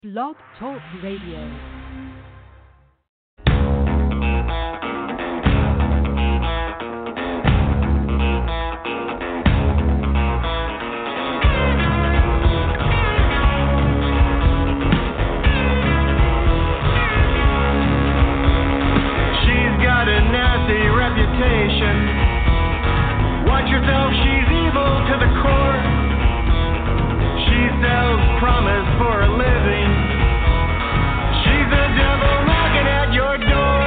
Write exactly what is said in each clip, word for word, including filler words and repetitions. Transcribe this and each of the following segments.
Blog Talk Radio. Watch yourself, she's evil to the core. She sells promise for a living. She's the devil knocking at your door.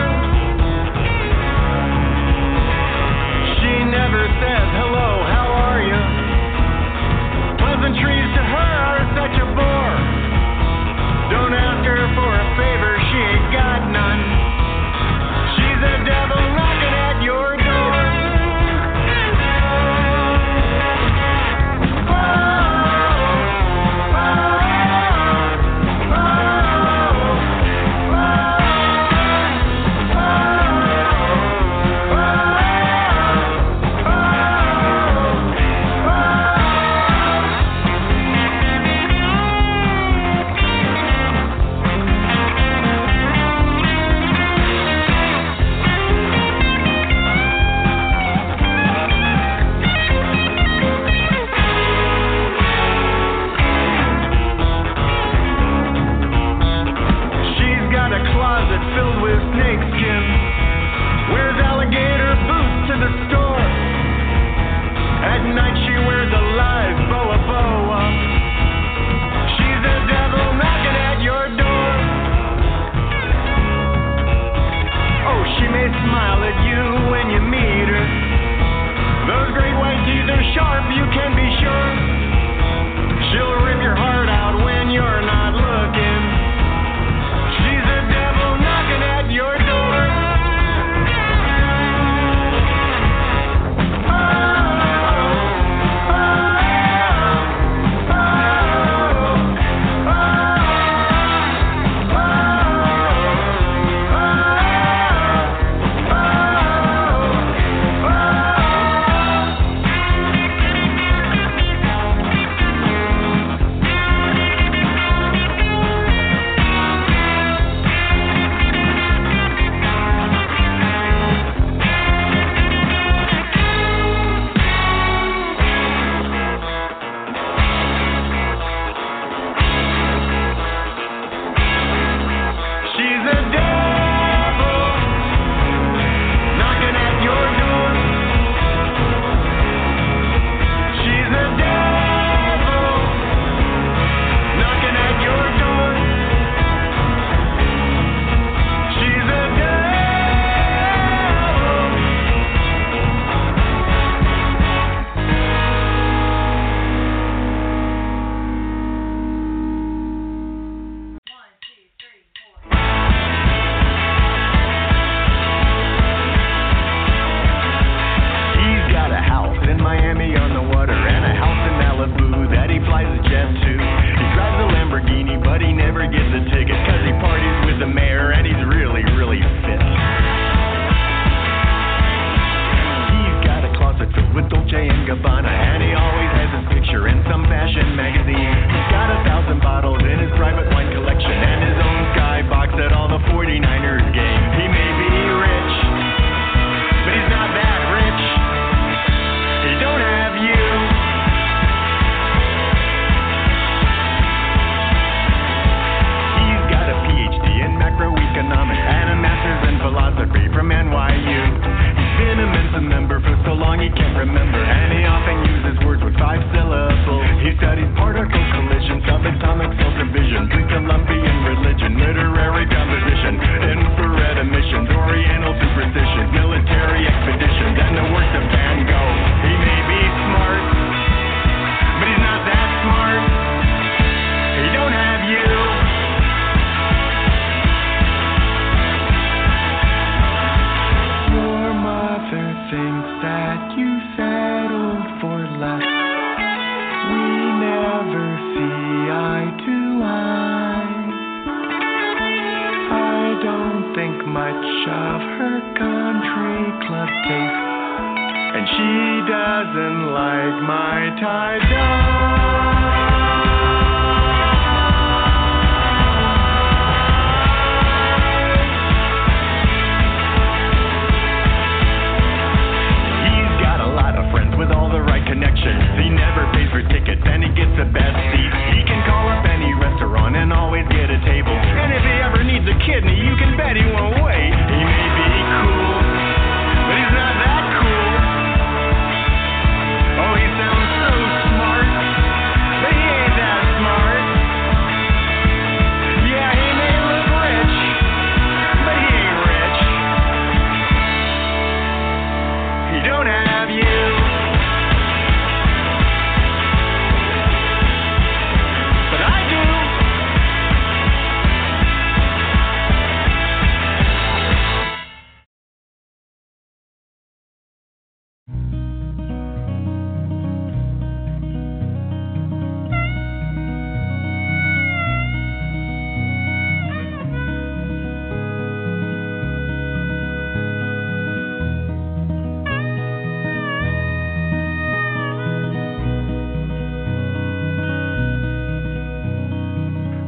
She never says hello, how are you? Pleasantries to her are such a bore. Don't ask her for a favor, she ain't got none. She's the devil knocking at your door. Filled with snakeskin, wears alligator boots to the store. At night she wears a live boa boa. She's the devil knocking at your door. Oh, she may smile at you when you meet her. Those great white teeth are sharp, you can be sure. She'll rip your heart out when you're not looking. She's the devil knocking at your door. Oh, oh, oh,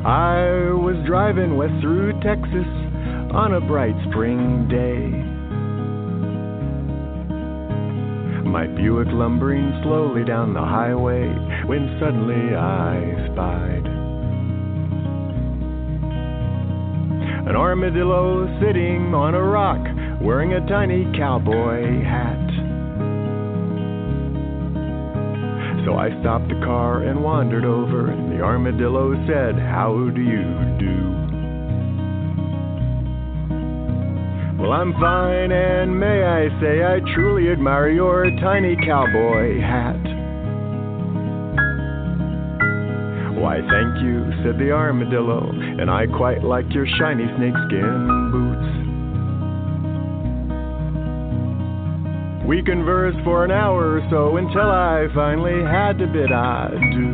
I was driving west through Texas on a bright spring day. My Buick lumbering slowly down the highway when suddenly I spied an armadillo sitting on a rock wearing a tiny cowboy hat. So I stopped the car and wandered over, and the armadillo said, "How do you do?" Well, I'm fine, and may I say I truly admire your tiny cowboy hat. Why, thank you, said the armadillo, and I quite like your shiny snakeskin boots. We conversed for an hour or so until I finally had to bid adieu.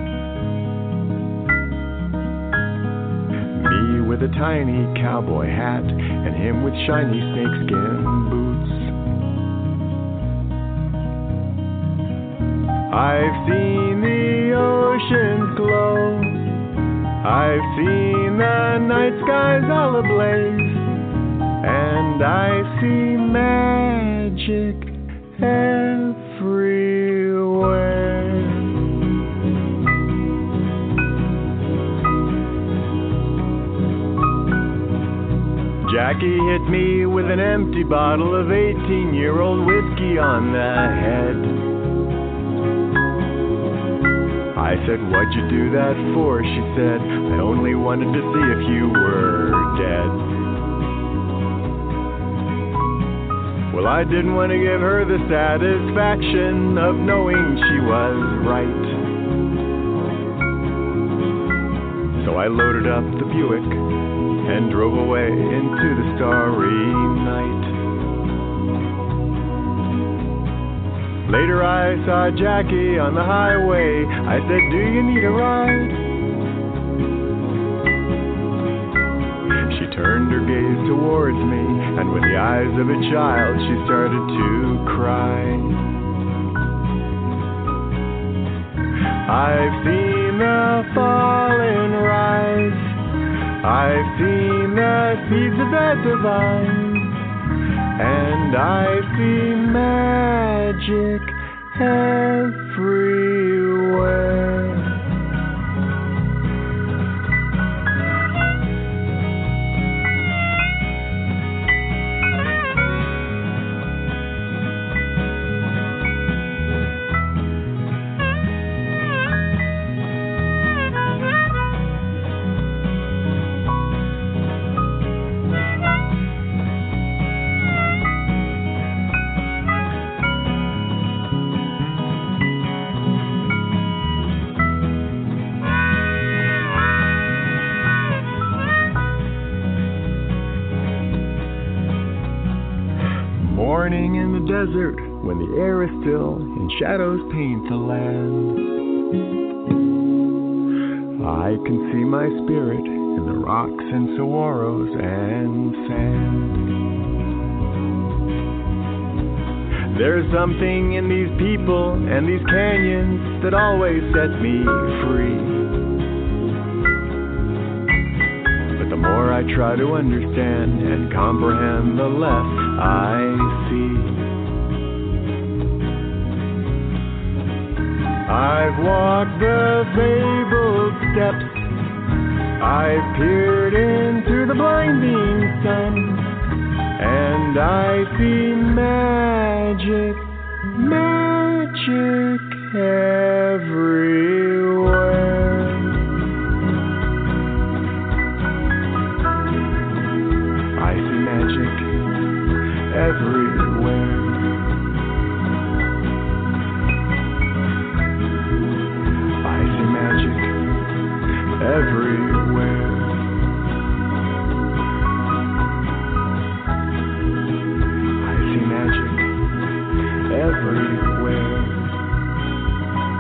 Me with a tiny cowboy hat and him with shiny snakeskin boots. I've seen the oceans glow, I've seen the night skies all ablaze, and I see magic everywhere. Jackie hit me with an empty bottle of eighteen-year-old whiskey on the head. I said, "What'd you do that for?" She said, "I only wanted to see if you were dead." Well, I didn't want to give her the satisfaction of knowing she was right. So I loaded up the Buick and drove away into the starry night. Later I saw Jackie on the highway. I said, "Do you need a ride?" She turned her gaze towards me, and with the eyes of a child she started to cry. I've seen the fall and rise, I've seen the seeds of that divine, and I see magic everywhere. Morning in the desert, when the air is still and shadows paint the land, I can see my spirit in the rocks and saguaros and sand. There's something in these people and these canyons that always set me free. But the more I try to understand and comprehend, the less I see. I've walked the fabled steps, I've peered into the blinding sun, and I see magic, magic everywhere. I see magic everywhere. I see magic everywhere. I see magic everywhere.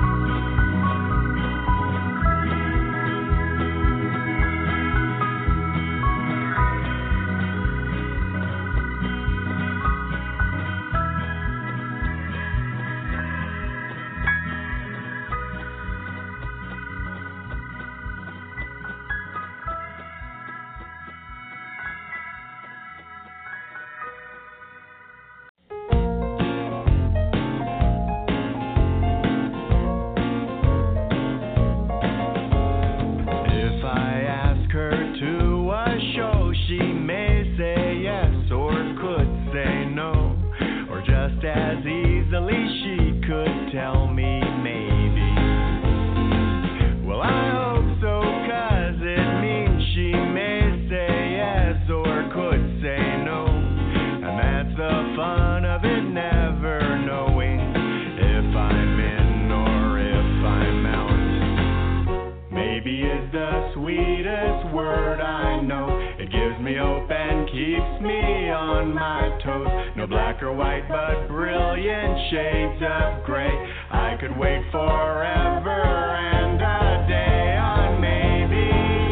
It gives me hope and keeps me on my toes. No black or white, but brilliant shades of gray. I could wait forever and a day on maybe.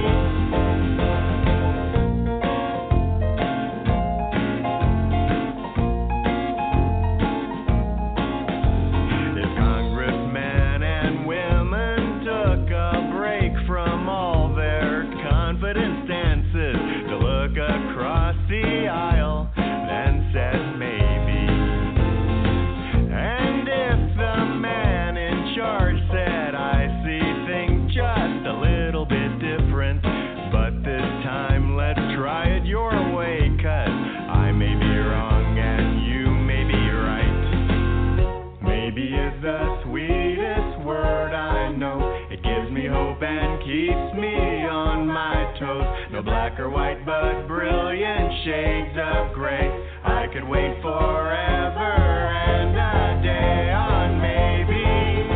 If congressmen and women took a break from all their confident stances to look across the aisle, then said maybe. And if the man in charge said, I see things just a little bit different, but this time let's try it your way, 'cause I may be wrong and you may be right. Maybe is the sweetest word I know. It gives me hope and keeps me on my toes. No black or white, but brilliant shades of gray. I could wait forever and a day on maybe.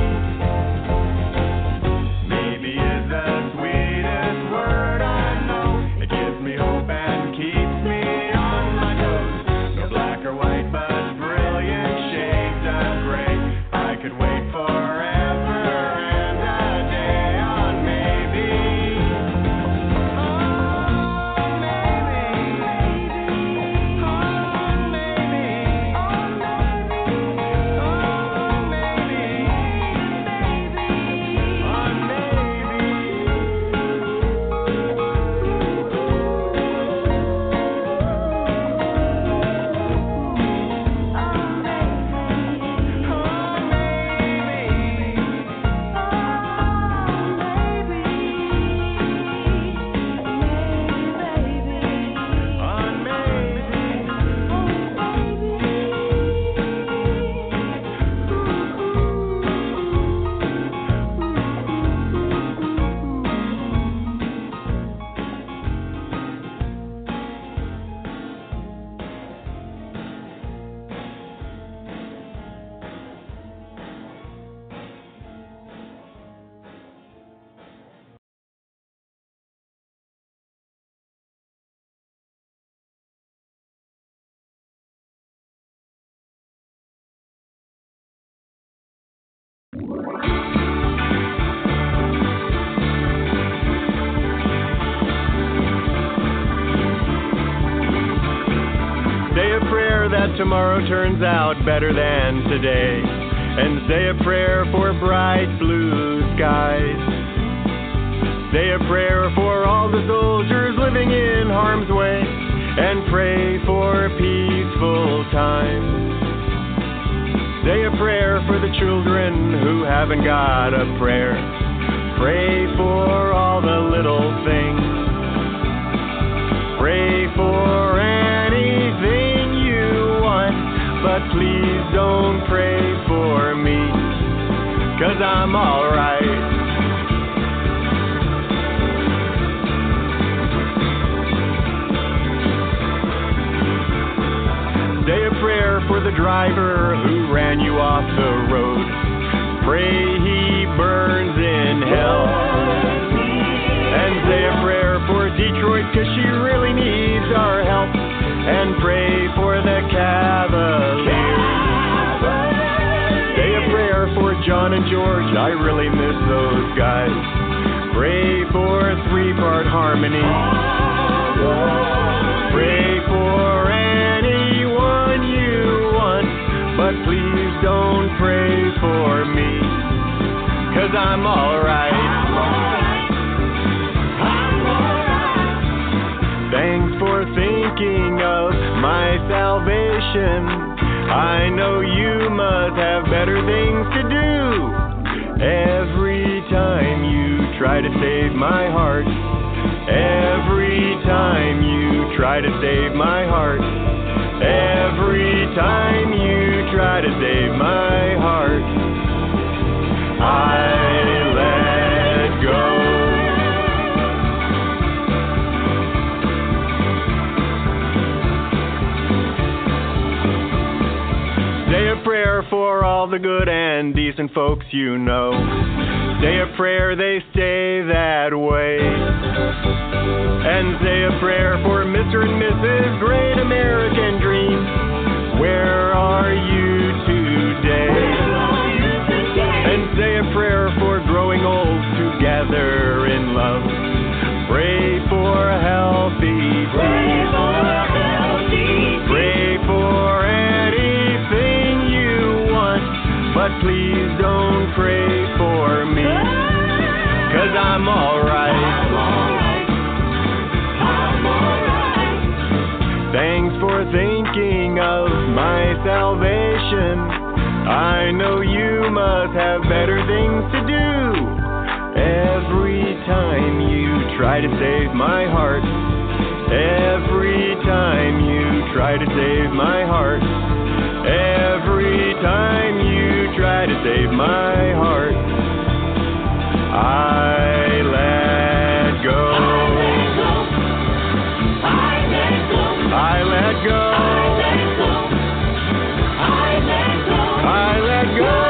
Maybe is the sweetest word I know. It gives me hope and keeps me on my toes. No black or white, but brilliant shades of gray. I could wait forever and a day on maybe. On maybe. On maybe. On Say a prayer that tomorrow turns out better than today, and say a prayer for bright blue skies. Say a prayer for all the soldiers living in harm's way, and pray for peaceful times. Say a prayer for the children who haven't got a prayer. Pray for all the little things. Pray for anything you want, but please don't pray for me, 'cause I'm alright. Say a prayer for the driver who ran you off the road. Pray he burns in hell. And say a prayer for Detroit, 'cause she really needs our help. And pray for the Cavaliers. Say a prayer for John and George, I really miss those guys. Pray for three-part harmony. Pray for anyone you want, but please don't pray for me, 'cause I'm alright. Thanks for thinking of my salvation. I know you must have better things to do. Every time you try to save my heart, every time you try to save my heart, every time you try to save my heart, I let go. Say a prayer for all the good and decent folks you know. Say a prayer they stay that way. And say a a prayer for Mister and Missus Great American Dream. Where are you today? Where are you today? And say a prayer for growing old together in love. Pray for a healthy Pray peace. for a healthy Pray for anything you want, but please don't pray for me, 'cause I'm alright. I'm alright. I'm alright. Thanks for thinking of my salvation. I know you must have better things to do. Every time you try to save my heart, every time you try to save my heart, every time you try to save my heart, I let go. I let go. I let go. I let go. I let go. I let go. I let go.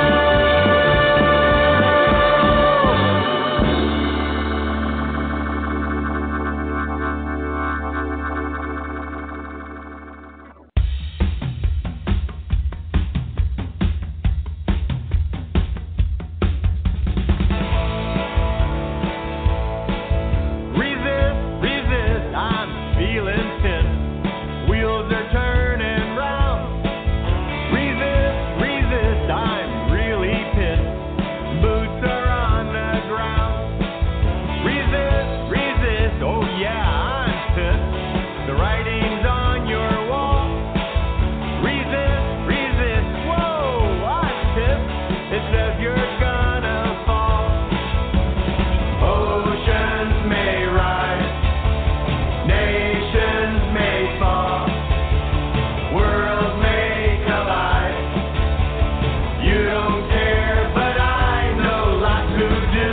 Resist, resist, I'm feeling pissed. Wheels are turning round. Resist, resist, I'm really pissed. Boots are on the ground. Resist, resist, oh yeah, I'm pissed. The writing's on your wall. Resist, resist, whoa, I'm pissed. It says you're gonna fall. Oceans may rise, nations may fall, worlds may collide. You don't care, but I know lots who do.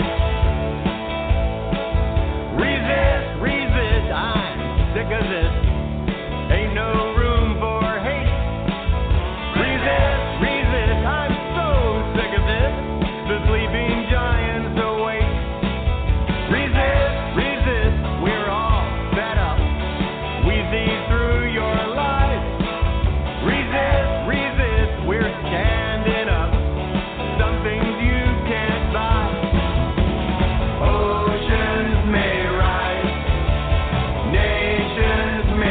Resist, resist, I'm sick of this. Ain't no room for hate. Resist, resist, I'm so sick of this. The sleeping giants awake. Resist, resist, we're all fed up. We see through your lies. Resist, resist, we're standing up. Some things you can't buy. Oceans may rise, nations may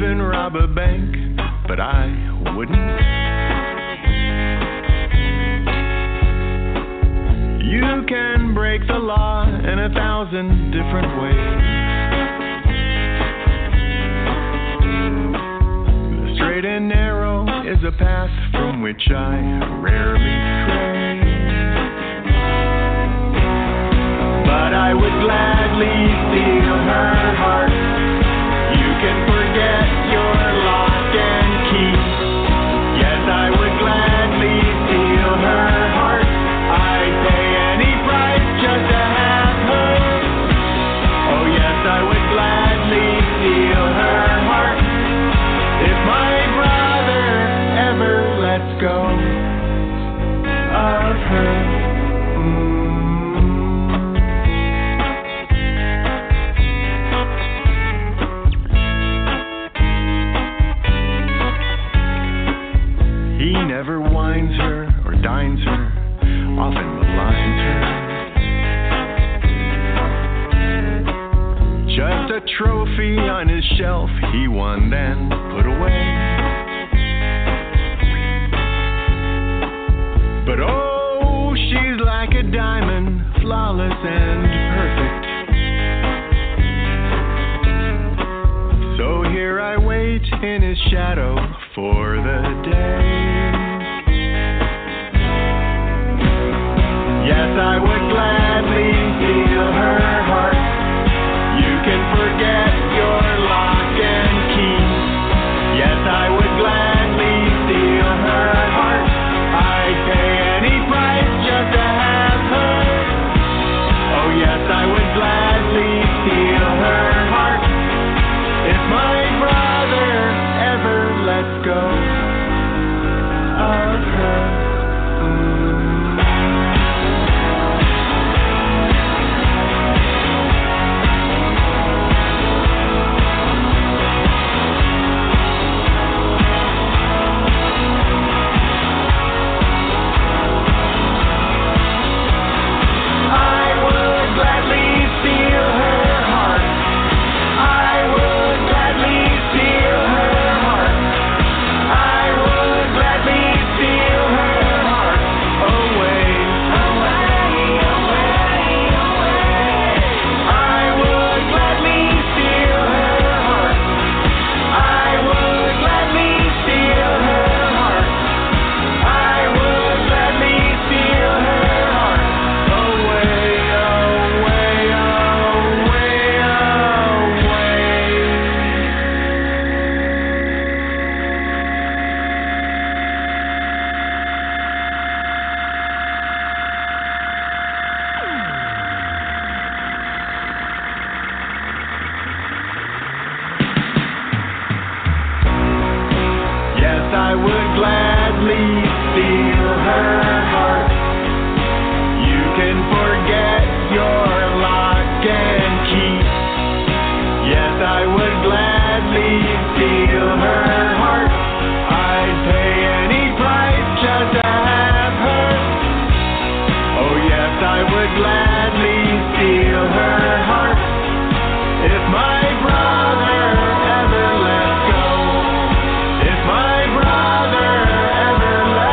even rob a bank, but I wouldn't. You can break the law in a thousand different ways. The straight and narrow is a path from which I rarely stray. But I would gladly steal her heart. You can forget your lock and key. Yes, I would gladly steal her heart. I'd pay any price just to have her. Oh yes, I would gladly steal her heart. If my brother ever lets go of her. Never wines her or dines her, often maligns her. Just a trophy on his shelf he won then put away. But oh, she's like a diamond, flawless and perfect. So here I wait in his shadow for the day. Yes, I would gladly steal her heart. You can forget your lock and key. Yes, I would gladly steal her heart. I'd pay any price just to have her. Oh yes, I would gladly steal her heart. If my brother ever lets go of her. Brother ever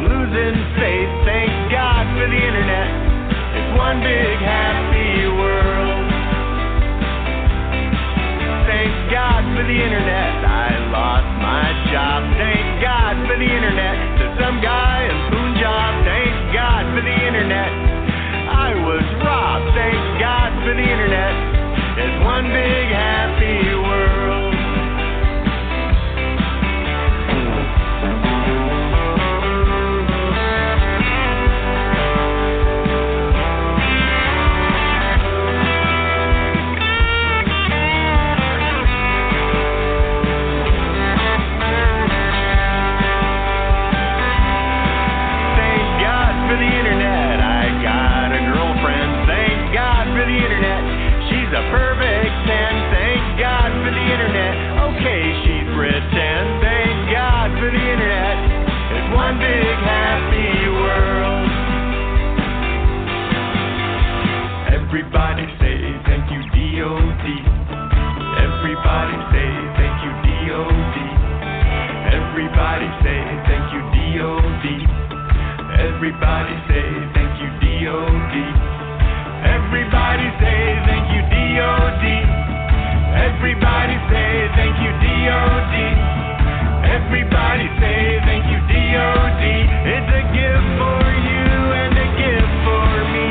I'm losing faith. Thank God for the internet. It's one big happy world. Thank God for the internet. I lost my job. Thank God for the internet. To some guy in Punjab. Thank God for the internet. I was robbed. Thank God for the internet. It's one big happy world. A perfect ten, thank God for the internet. Okay, she's pretend, thank God for the internet. It's one big happy world. Everybody say thank you, D O D. Everybody say thank you, D O D. Everybody say thank you, D O D. Everybody say thank you, D O D. Everybody say thank you, D O D. Everybody say thank you, D O D. Everybody say thank you, D O D. It's a gift for you and a gift for me.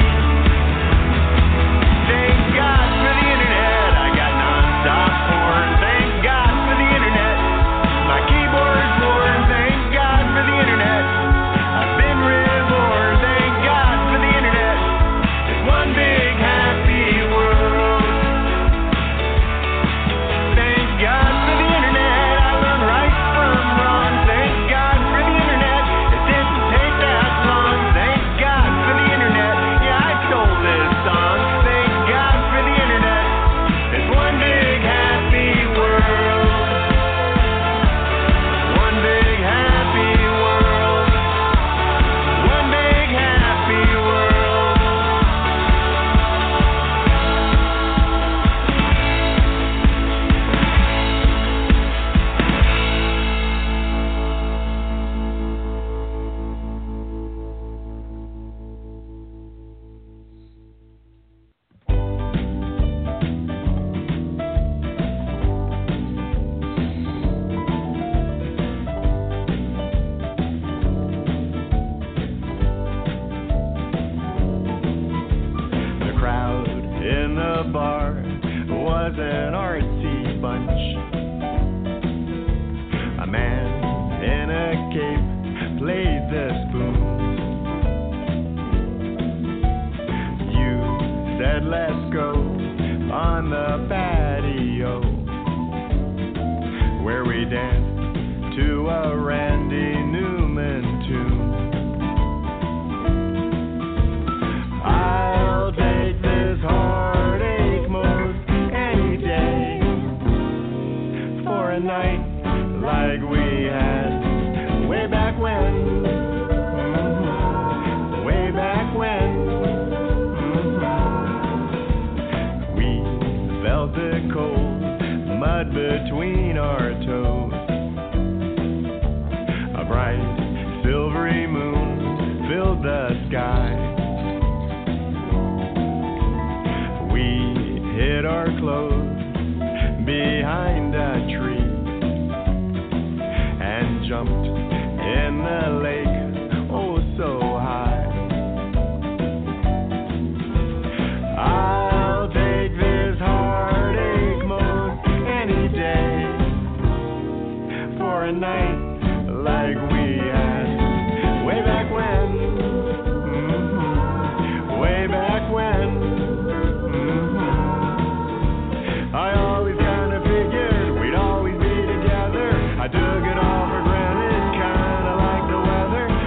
Thank God for the internet. I got non-stop porn. Thank God for the internet. My keyboard's worn. Thank God for the internet. I've been reborn. Thank God for the internet. It's one big happy world. Thank God for the internet. I learned right from wrong. Thank God for the internet. It didn't take that long. Thank God for the internet. Yeah, I stole this song. Thank God for the internet. It's one big happy world. One big happy world. One big happy world. The crowd in the bar was an artsy bunch. A man in a cape played the spoon. You said let's go on the patio, where we danced to a Randy Newman tune. I'll take this heartache most any day for a night like we had way back when. Mhm. Way back when. Mhm. We felt the cold mud between our toes. A bright silvery moon filled the sky. We hid our clothes behind a tree and jumped in the lake, oh so high. I'll take this heartache most any day for a night like we had way back when. Mhm. Way back when. I always kind of figured we'd always be together. I took it all for granted, kind of like the weather.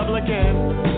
Republican.